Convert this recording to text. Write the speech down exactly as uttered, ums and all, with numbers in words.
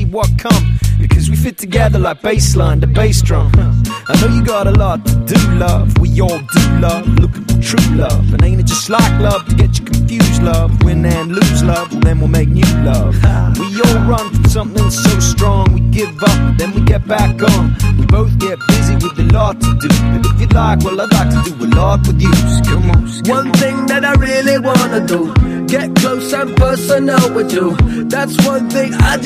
what come, because we fit together like bass line to bass drum. I know you got a lot to do, love. We all do love, looking for true love. And ain't it just like love to get you confused, love? Win and lose love, well then we'll make new love. We all run from something so strong, we give up, then we get back on. We both get busy with a lot to do, but if you'd like, well I'd like to do a lot with you. So come on, so come One on. thing that I really wanna do, get close and personal with you. That's one thing I